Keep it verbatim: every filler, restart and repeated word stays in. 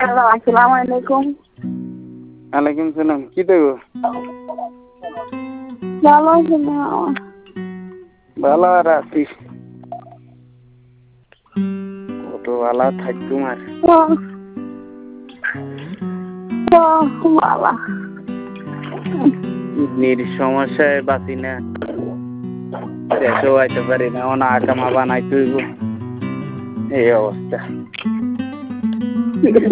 Hello, আসসালামু আলাইকুম। ওয়ালাইকুম সালাম। কি দেব? ভালো আছেন না? ভালো আর আছি। কত ভালো থাকতুম আর। বাবা কিডনির সমস্যায় বাঁচি না, দেশেও আইতে পারি না, অনা আকামা বানাইতে হইব, এই অবস্থা।